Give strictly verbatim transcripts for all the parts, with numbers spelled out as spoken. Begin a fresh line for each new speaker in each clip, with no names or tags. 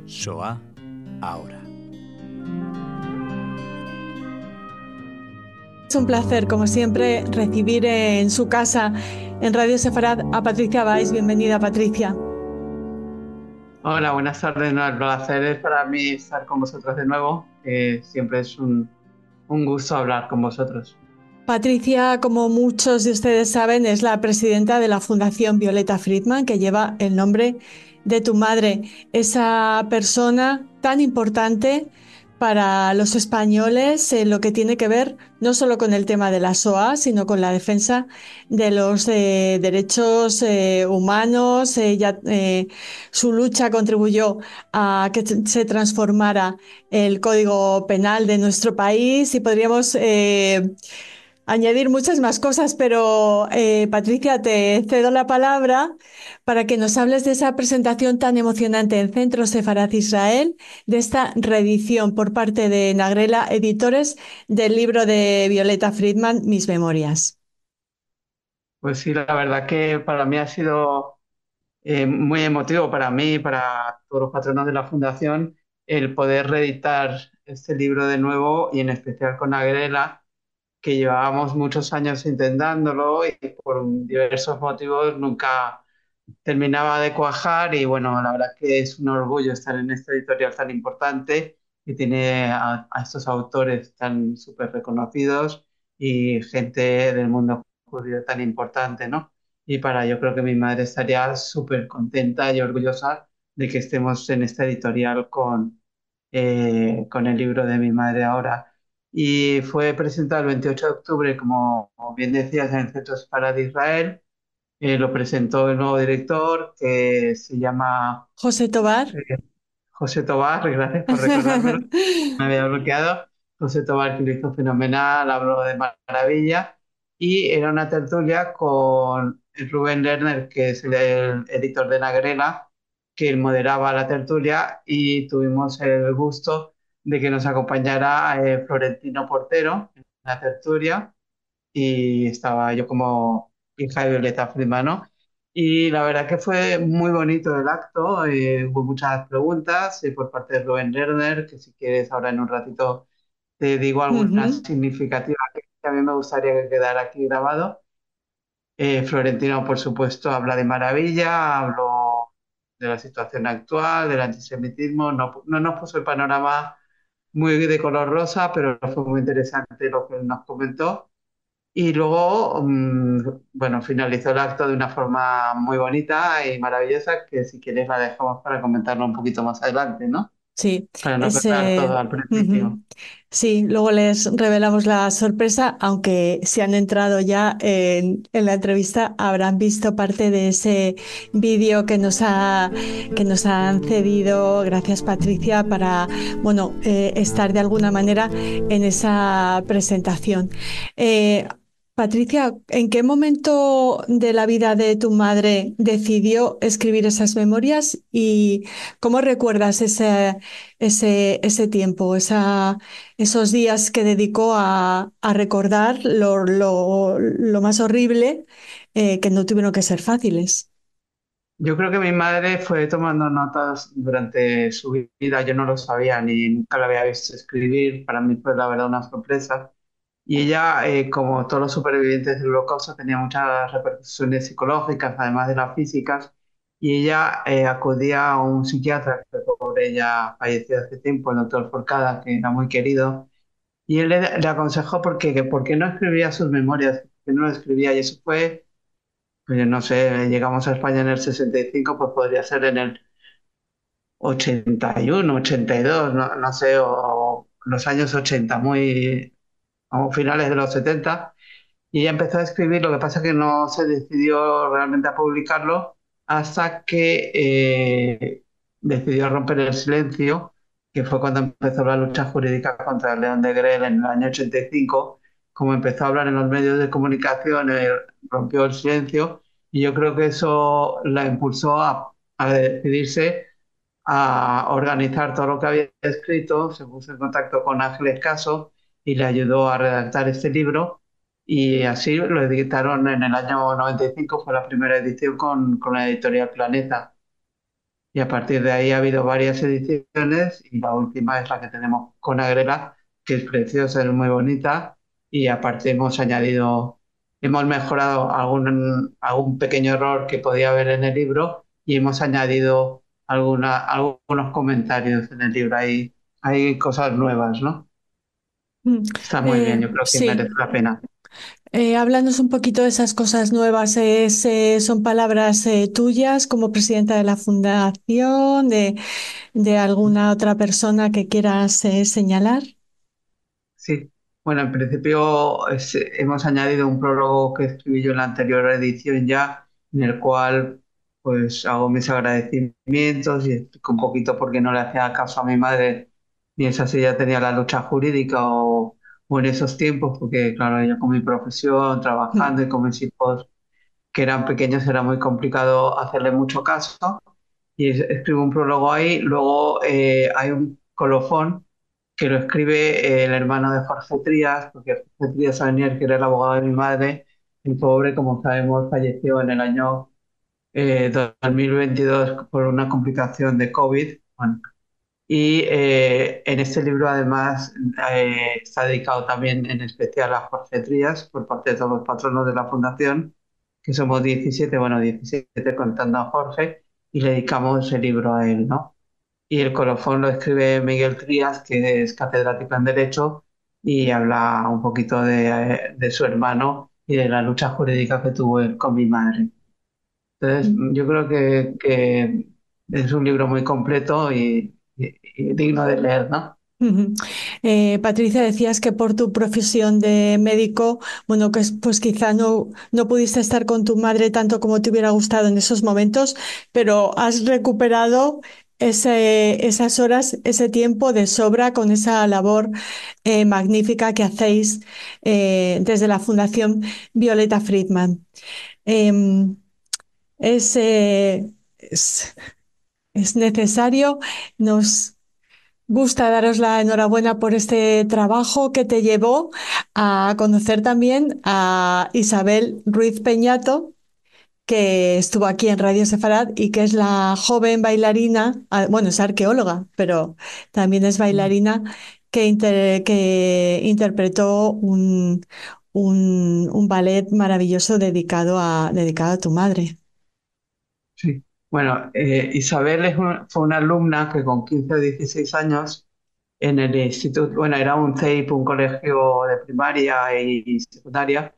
Shoah ahora.
Es un placer, como siempre, recibir en su casa, en Radio Sefarad, a Patricia Valls. Bienvenida, Patricia.
Hola, buenas tardes. No, el placer es para mí estar con vosotros de nuevo. Eh, siempre es un, un gusto hablar con vosotros.
Patricia, como muchos de ustedes saben, es la presidenta de la Fundación Violeta Friedman, que lleva el nombre de tu madre, esa persona tan importante para los españoles en lo que tiene que ver no solo con el tema de la Shoah, sino con la defensa de los eh, derechos eh, humanos. Ella, eh, su lucha contribuyó a que se transformara el Código Penal de nuestro país y podríamos eh, añadir muchas más cosas, pero eh, Patricia, te cedo la palabra para que nos hables de esa presentación tan emocionante en Centro Sefarad Israel, de esta reedición por parte de Nagrela Editores del libro de Violeta Friedman, Mis Memorias.
Pues sí, la verdad que para mí ha sido eh, muy emotivo, para mí y para todos los patronos de la Fundación, el poder reeditar este libro de nuevo y en especial con Agrela, que llevábamos muchos años intentándolo y por diversos motivos nunca terminaba de cuajar y bueno, la verdad que es un orgullo estar en esta editorial tan importante que tiene a, a estos autores tan súper reconocidos y gente del mundo judío tan importante, ¿no? Y para yo creo que mi madre estaría súper contenta y orgullosa de que estemos en esta editorial con, eh, con el libro de mi madre ahora. Y fue presentado el veintiocho de octubre, como, como bien decías, en el Centro para de Israel. Eh, lo presentó el nuevo director, que se llama
José Tobar.
eh, José Tobar. Gracias por recordármelo, me había bloqueado. José Tobar, que lo hizo fenomenal, habló de maravilla, y era una tertulia con Rubén Lerner, que es el, el editor de Nagrela, que él moderaba la tertulia, y tuvimos el gusto de que nos acompañara eh, Florentino Portero en la tertulia, y estaba yo como hija de Violeta Friedman, ¿no? Y la verdad que fue muy bonito el acto, eh, hubo muchas preguntas eh, por parte de Rubén Lerner, que si quieres ahora en un ratito te digo alguna
Ujú.
significativa que a mí me gustaría que quedara aquí grabado. Eh, Florentino, por supuesto, habla de maravilla, habló de la situación actual, del antisemitismo, no, no nos puso el panorama muy de color rosa, pero fue muy interesante lo que él nos comentó. Y luego, mm, bueno, finalizó el acto de una forma muy bonita y maravillosa, que si quieres la dejamos para comentarlo un poquito más adelante, ¿no?
Sí,
Para no contar todo
ese,
al principio.
ujú. Sí, luego les revelamos la sorpresa, aunque si han entrado ya en, en la entrevista habrán visto parte de ese vídeo que nos ha, que nos han cedido. Gracias, Patricia, para, bueno, eh, estar de alguna manera en esa presentación. Eh, Patricia, ¿en qué momento de la vida de tu madre decidió escribir esas memorias y cómo recuerdas ese, ese, ese tiempo, esa, esos días que dedicó a, a recordar lo, lo- lo más horrible, eh, que no tuvieron que ser fáciles?
Yo creo que mi madre fue tomando notas durante su vida, yo no lo sabía ni nunca la había visto escribir, para mí fue la verdad una sorpresa. Y ella, eh, como todos los supervivientes del Holocausto, tenía muchas repercusiones psicológicas, además de las físicas, y ella eh, acudía a un psiquiatra, que por ella falleció hace tiempo, el doctor Forcada, que era muy querido, y él le, le aconsejó porque, que por qué no escribía sus memorias, que no lo escribía, y eso fue, pues yo no sé, llegamos a España en el sesenta y cinco, pues podría ser en el ochenta y uno, ochenta y dos, no, no sé, o los años ochenta, muy, o finales de los setenta. Y ella empezó a escribir, lo que pasa es que no se decidió realmente a publicarlo hasta que eh, decidió romper el silencio, que fue cuando empezó la lucha jurídica contra el León de Grel en el año ochenta y cinco. Como empezó a hablar en los medios de comunicación, eh, rompió el silencio, y yo creo que eso la impulsó a, a decidirse a organizar todo lo que había escrito. Se puso en contacto con Ángeles Caso y le ayudó a redactar este libro, y así lo editaron en el año noventa y cinco, fue la primera edición con, con la editorial Planeta. y a partir de ahí ha habido varias ediciones y la última es la que tenemos con Agrela, que es preciosa, es muy bonita y aparte hemos añadido, hemos mejorado algún, algún pequeño error que podía haber en el libro y hemos añadido alguna, algunos comentarios en el libro. Hay, hay cosas nuevas, ¿no?
Mm.
Está muy bien,
Eh,
yo creo que
sí.
merece la pena.
Eh, háblanos un poquito de esas cosas nuevas. Es, eh, ¿son palabras eh, tuyas como presidenta de la fundación, de, de alguna otra persona que quieras eh, señalar?
Sí, bueno, en principio es- hemos añadido un prólogo que escribí yo en la anterior edición ya, en el cual pues hago mis agradecimientos y explico un poquito por qué no le hacía caso a mi madre, ni esa si ya tenía la lucha jurídica o, o en esos tiempos, porque claro, yo con mi profesión,
Mm.
trabajando y con mis hijos que eran pequeños era muy complicado hacerle mucho caso y es- escribo un prólogo ahí. Luego eh, hay un colofón que lo escribe eh, el hermano de Jorge Trías, porque Jorge Trías Saunier, que era el abogado de mi madre, el pobre, como sabemos, falleció en el año eh, dos mil veintidós por una complicación de COVID. Bueno, y eh, en este libro, además, eh, está dedicado también en especial a Jorge Trías por parte de todos los patronos de la Fundación, que somos diecisiete, bueno, diecisiete contando a Jorge, y le dedicamos el libro a él, ¿no? Y el colofón lo escribe Miguel Trías, que es catedrático en Derecho, y habla un poquito de, eh, de su hermano y de la lucha jurídica que tuvo él con mi madre. Entonces, yo creo que, que es un libro muy completo y, y- y digno de leer, ¿no?
Ujú. Eh, Patricia, decías que por tu profesión de médico, bueno, que es- pues quizá no, no pudiste estar con tu madre tanto como te hubiera gustado en esos momentos, pero has recuperado ese, esas horas, ese tiempo de sobra con esa labor eh, magnífica que hacéis eh, desde la Fundación Violeta Friedman. Em, es, eh, es, es necesario, nos gusta daros la enhorabuena por este trabajo que te llevó a conocer también a Isabel Ruiz Peñato, que estuvo aquí en Radio Sefarad y que es la joven bailarina, ah, bueno, es arqueóloga, pero también es bailarina que, inter- que interpretó un, un, un ballet maravilloso dedicado a, dedicado a tu madre.
Sí. Bueno, eh, Isabel es un- fue una alumna que con quince o dieciséis años en el instituto, bueno, era un C I P, un colegio de primaria y, y secundaria,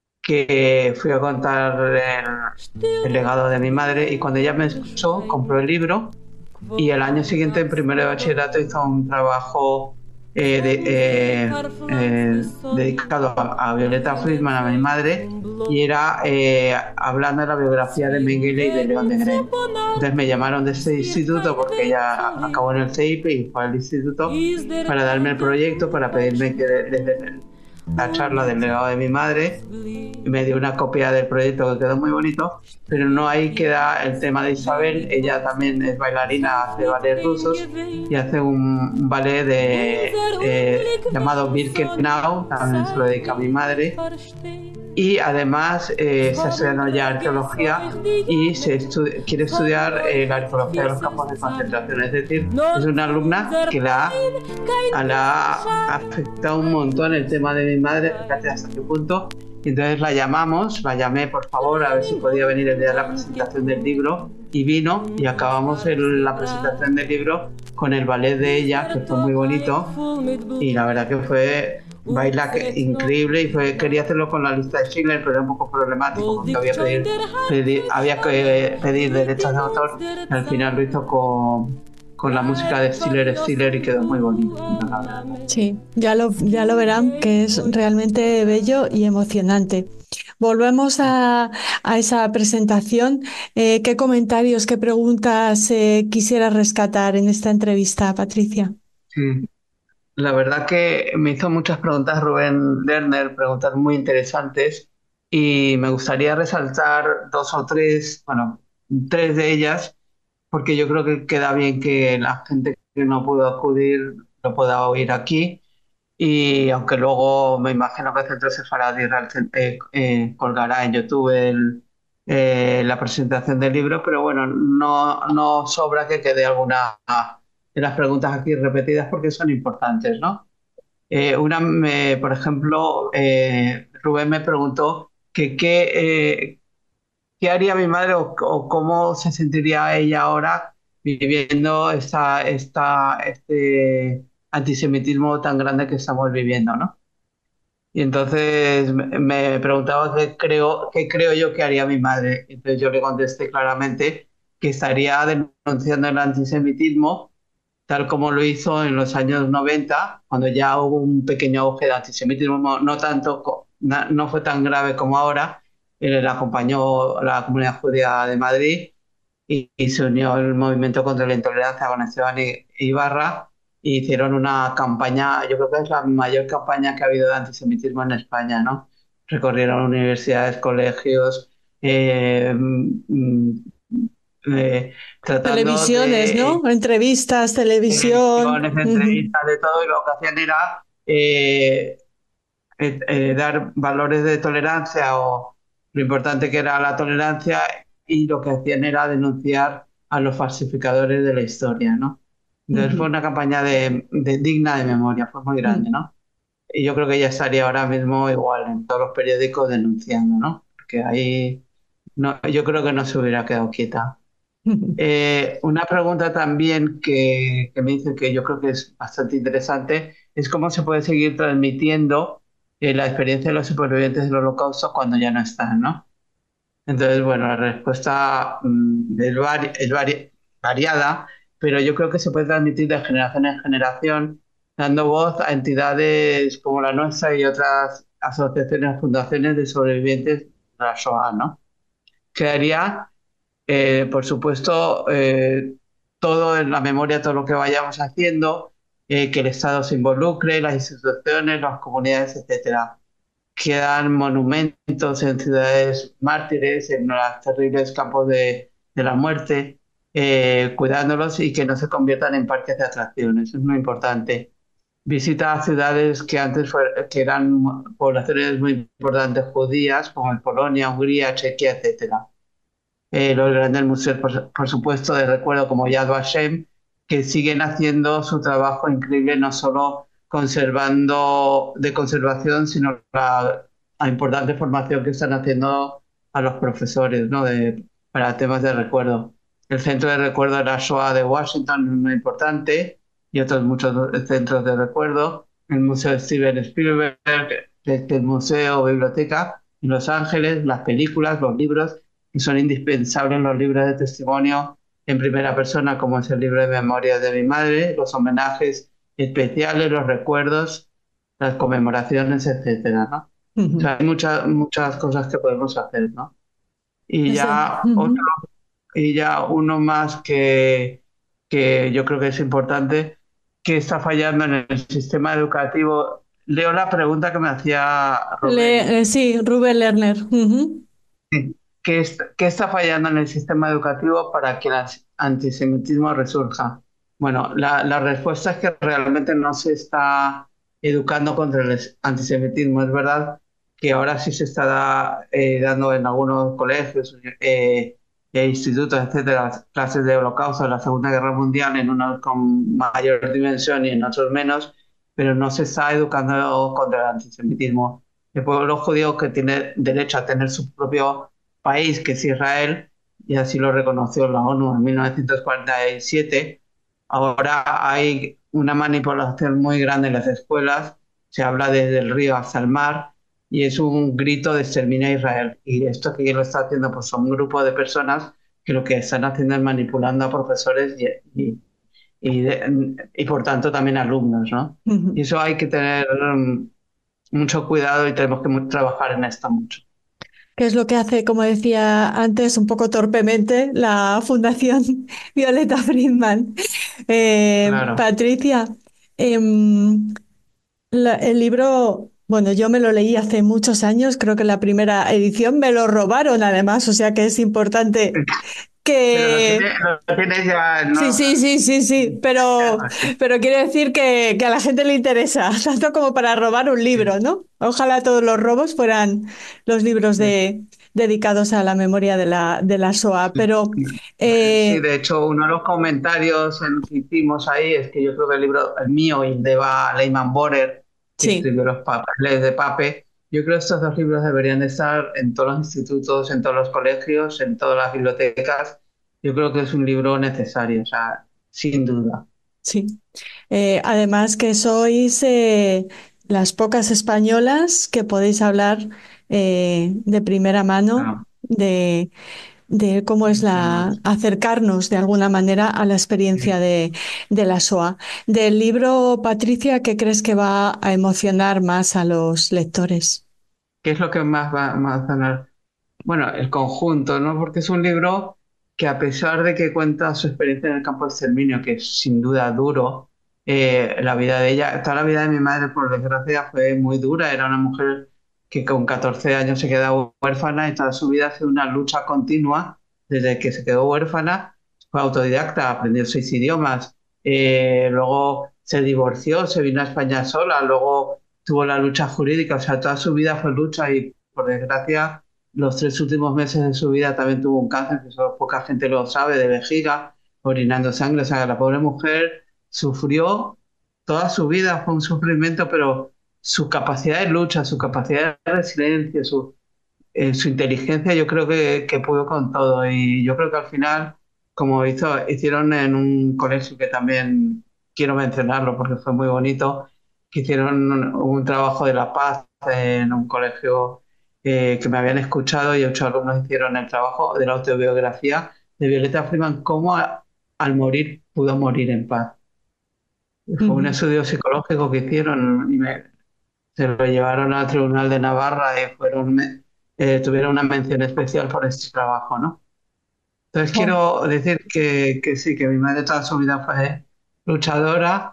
que fui a contar el, el legado de mi madre y cuando ella me escuchó, compró el libro y el año siguiente, en primero de bachillerato, hizo un trabajo eh, de- eh, eh, dedicado a, a Violeta Friedman, a mi madre, y era eh, hablando de la biografía de Mengele y de León de Grey. Entonces me llamaron de ese instituto porque ella acabó en el C I P y fue al instituto para darme el proyecto, para pedirme que les dé la charla del legado de mi madre y me dio una copia del proyecto que quedó muy bonito, pero no ahí queda el tema de Isabel. Ella también es bailarina, hace ballet rusos y hace un, un ballet de, eh, llamado Birkenau, también se lo dedica a mi madre. Y además eh, está estudiando ya arqueología y se estu- quiere estudiar eh, la arqueología de los campos de concentración. Es decir, es una alumna que la ha a la ha afectado un montón el tema de mi madre, fíjate hasta qué punto. Y entonces la llamamos, la llamé por favor a ver si podía venir el día de la presentación del libro y vino y acabamos el- la presentación del libro con el ballet de ella, que fue muy bonito y la verdad que fue baila que- increíble y fue, quería hacerlo con la lista de Schindler, pero era un poco problemático porque había, pedir, pedir- había que pedir derechos de autor y al final lo hizo con, con la música de Stiller Stiller y quedó muy bonito, la verdad.
Sí, ya lo, ya lo verán que es realmente bello y emocionante. Volvemos a, a esa presentación. Eh, ¿qué comentarios, qué preguntas eh, quisieras rescatar en esta entrevista, Patricia?
Sí. La verdad que me hizo muchas preguntas Rubén Lerner, preguntas muy interesantes, y me gustaría resaltar dos o tres, bueno, tres de ellas, porque yo creo que queda bien que la gente que no pudo acudir lo pueda oír aquí. Y aunque luego me imagino que el Centro Sefarad Israel eh, eh, colgará en YouTube el- eh, la presentación del libro, pero bueno, no, no sobra que quede alguna de las preguntas aquí repetidas porque son importantes, ¿no? Eh, una, me- por ejemplo, eh, Rubén me preguntó que qué, eh, qué haría mi madre o, o cómo se sentiría ella ahora viviendo esta, esta, este antisemitismo tan grande que estamos viviendo, ¿no? Y entonces me me preguntaba qué creo, qué creo yo que haría mi madre. Entonces yo le contesté claramente que estaría denunciando el antisemitismo, tal como lo hizo en los años noventa, cuando ya hubo un pequeño auge de antisemitismo, no, no tanto, co- na- no fue tan grave como ahora. Él acompañó a la comunidad judía de Madrid y, y se unió al movimiento contra la intolerancia con Esteban I- Ibarra y hicieron una campaña, yo creo que es la mayor campaña que ha habido de antisemitismo en España, ¿no? Recorrieron universidades, colegios, eh, mm, eh, tratando
Televisiones,
de
¿no? Entrevistas, televisión.
televisiones,
Ujú,
entrevistas, de todo, y lo que hacían era eh, eh, eh, dar valores de tolerancia o lo importante que era la tolerancia y lo que hacían era denunciar a los falsificadores de la historia, ¿no? Entonces fue
ujú,
una campaña de, de- digna de memoria, fue muy grande,
ujú.
¿no? Y yo creo que ya estaría ahora mismo igual en todos los periódicos denunciando, ¿no? Porque ahí no, yo creo que no se hubiera quedado quieta. Eh, una pregunta también que, que me dicen que yo creo que es bastante interesante es cómo se puede seguir transmitiendo eh, la experiencia de los supervivientes del Holocausto cuando ya no están, ¿no? Entonces, bueno, la respuesta mm, es, vari- es vari- variada, pero yo creo que se puede transmitir de generación en generación, dando voz a entidades como la nuestra y otras asociaciones, fundaciones de sobrevivientes de la Shoah, ¿no? Quedaría eh, por supuesto, eh, todo en la memoria, todo lo que vayamos haciendo, eh, que el Estado se involucre, las instituciones, las comunidades, etcétera. Quedan monumentos en ciudades mártires, en los terribles campos de, de la muerte, eh, cuidándolos y que no se conviertan en parques de atracciones. Eso es muy importante. Visita a ciudades que antes fue- que eran poblaciones muy importantes judías, como en Polonia, Hungría, Chequia, etcétera. Eh, los grandes museos, por, por supuesto, de recuerdo como Yad Vashem, que siguen haciendo su trabajo increíble, no solo conservando de conservación, sino la, la importante formación que están haciendo a los profesores, ¿no? De, para temas de recuerdo. El Centro de Recuerdo de la Shoah de Washington es muy importante y otros muchos centros de recuerdo. El Museo de Steven Spielberg, este, el Museo Biblioteca en Los Ángeles, las películas, los libros y son indispensables los libros de testimonio en primera persona, como es el libro de memorias de mi madre, los homenajes especiales, los recuerdos, las conmemoraciones, etcétera, ¿no? O
Ujú.
sea, hay muchas, muchas cosas que podemos hacer, ¿no? Y
Desde-
ya otro,
ujú.
y ya uno más que, que yo creo que es importante, que está fallando en el sistema educativo. Leo la pregunta que me hacía Rubén, ¿eh?
Le- eh, sí, Rubén Lerner. Ujú.
Sí. ¿Qué es- qué está fallando en el sistema educativo para que el as- antisemitismo resurja? Bueno, la, la respuesta es que realmente no se está educando contra el es- antisemitismo. Es verdad que ahora sí se está da- eh, dando en algunos colegios eh, e institutos, etcétera, clases de holocausto, de la Segunda Guerra Mundial, en unos con mayor dimensión y en otros menos, pero no se está educando contra el antisemitismo. El pueblo judío que tiene derecho a tener su propio país, que es Israel, y así lo reconoció la ONU en mil novecientos cuarenta y siete. Ahora hay una manipulación muy grande en las escuelas, se habla desde el río hasta el mar, y es un grito de exterminar a Israel. Y esto que lo está haciendo pues son un grupo de personas que lo que están haciendo es manipulando a profesores y, y, y, de- y por tanto también alumnos, ¿no? Y
Ujú.
eso hay que tener um, mucho cuidado y tenemos que mu- trabajar en esto mucho.
Que es lo que hace, como decía antes, un poco torpemente la Fundación Violeta Friedman. Eh,
Claro.
Patricia, em, la- el libro, bueno, yo me lo leí hace muchos años, creo que la primera edición me lo robaron además, o sea que es importante
Pero lo
que...
tiene, lo tienes ya,
Sí,
¿no?
sí, sí, sí, sí, pero, pero quiero decir que, que a la gente le interesa, tanto como para robar un libro, ¿no? Ojalá todos los robos fueran los libros de, dedicados a la memoria de la, de la SOA, pero
Sí,
eh,
de hecho, uno de los comentarios en- que hicimos ahí es que yo creo que el libro, el mío y el de Eva Lehmann Borer, que
sí,
escribió Los Papeles de Pape, yo creo que estos dos libros deberían de estar en todos los institutos, en todos los colegios, en todas las bibliotecas. Yo creo que es un libro necesario, o sea, sin duda.
sí. Eh, además que sois eh, las pocas españolas que podéis hablar eh, de primera mano
Claro,
de de cómo es la
tenemos-
acercarnos de alguna manera a la experiencia de, de la SOA. Del libro, Patricia, ¿qué crees que va a emocionar más a los lectores?
¿Qué es lo que más va, más va a sonar? Bueno, el conjunto, ¿no? Porque es un libro que a pesar de que cuenta su experiencia en el campo de exterminio, que es sin duda duro, eh, la vida de ella, toda la vida de mi madre, por desgracia, fue muy dura. Era una mujer que con catorce años se quedó huérfana y toda su vida fue una lucha continua. Desde que se quedó huérfana, fue autodidacta, aprendió seis idiomas, eh, luego se divorció, se vino a España sola, luego tuvo la lucha jurídica, o sea, toda su vida fue lucha y por desgracia los tres últimos meses de su vida también tuvo un cáncer, que eso poca gente lo sabe, de vejiga, orinando sangre. O sea, la pobre mujer sufrió toda su vida, fue un sufrimiento, pero su capacidad de lucha, su capacidad de resiliencia, su, eh, su inteligencia, yo creo que, que pudo con todo. Y yo creo que al final, como hizo, hicieron en un colegio que también quiero mencionarlo porque fue muy bonito, que hicieron un, un trabajo de la paz en un colegio eh, que me habían escuchado y ocho alumnos hicieron el trabajo de la autobiografía de Violeta Freeman, cómo a- al morir pudo morir en paz. Fue un
Ujú.
estudio psicológico que hicieron y me, se lo llevaron al Tribunal de Navarra y fueron, me- eh, tuvieron una mención especial por este trabajo, ¿no? Entonces
Jo.
quiero decir que, que sí, que mi madre toda su vida fue luchadora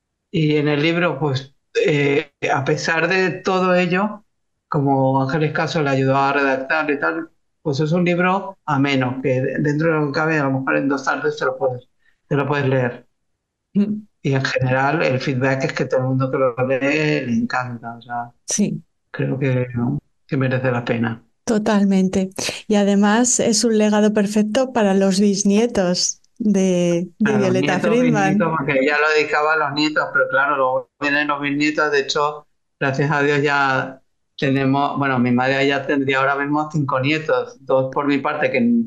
y en el libro, pues, eh, a pesar de todo ello, como Ángeles Caso le ayudó a redactar y tal, pues es un libro ameno, que dentro de lo que cabe, a lo mejor en dos tardes te lo puedes, te lo puedes leer.
Mm.
Y en general el feedback es que todo el mundo que lo lee le encanta, o sea,
Sí,
creo que, ¿no? que merece la pena.
totalmente. Y además es un legado perfecto para los bisnietos de, de
A los
Violeta
nietos, bisnietos,
Friedman.
porque ella lo dedicaba a los nietos, pero claro, luego vienen los bisnietos. De hecho, gracias a Dios ya tenemos, bueno, mi madre ya tendría ahora mismo cinco nietos, dos por mi parte, que en,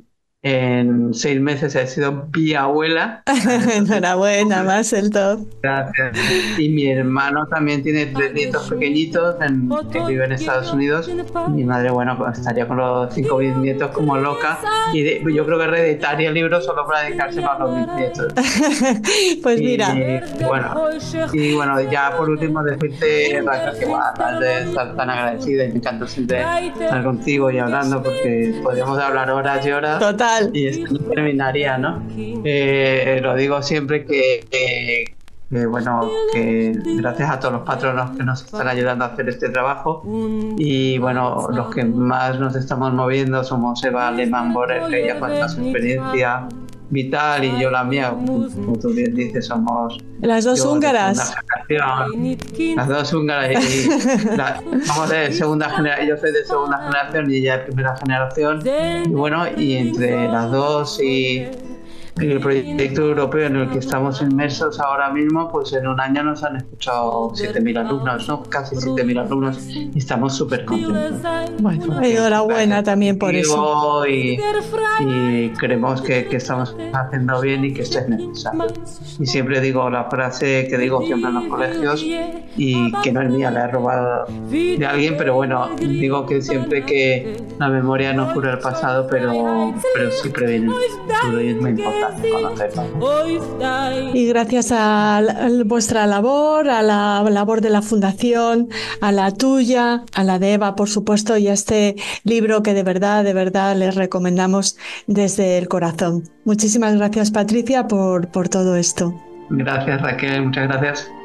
en seis meses he sido biabuela. Eso sí.
Enhorabuena, más el top.
Gracias. Y mi hermano también tiene tres nietos pequeñitos en- que viven en Estados Unidos. Mi madre, bueno, pues estaría con los cinco bisnietos como loca. Y de- yo creo que reeditaría el libro solo para dedicárselo a los bisnietos.
Pues mira,
Y bueno, y bueno, ya por último decirte, Raquel, que bueno, además de estar tan agradecida y me encanta siempre estar contigo y hablando porque podríamos hablar horas y horas
total.
y esto no terminaría, ¿no? Eh, lo digo siempre que, que- que, bueno, que gracias a todos los patronos que nos están ayudando a hacer este trabajo y bueno, los que más nos estamos moviendo somos Eva Lehmann Borer, que ella cuenta su experiencia vital y yo la mía, como tú bien dices, somos
Las dos
yo de segunda
húngaras.
generación, las dos húngaras y la- somos de segunda generación, yo soy de segunda generación y ella de primera generación y bueno, y entre las dos y y el proyecto europeo en el que estamos inmersos ahora mismo, pues en un año nos han escuchado siete mil alumnos, ¿no? Casi siete mil alumnos y estamos súper contentos.
Bueno,
Porque el
enhorabuena
feedback es
también por eso.
positivo y, y creemos que, que estamos haciendo bien y que esto es necesario. Y siempre digo la frase que digo siempre en los colegios y que no es mía, la he robado de alguien, pero bueno, digo que siempre que la memoria no cura el pasado, pero, pero sí previene el futuro y es muy importante conocerlo.
Y gracias a, la- a vuestra labor, a la labor de la Fundación, a la tuya, a la de Eva, por supuesto, y a este libro que de verdad, de verdad les recomendamos desde el corazón. Muchísimas gracias, Patricia, por, por todo esto.
Gracias Raquel, muchas gracias.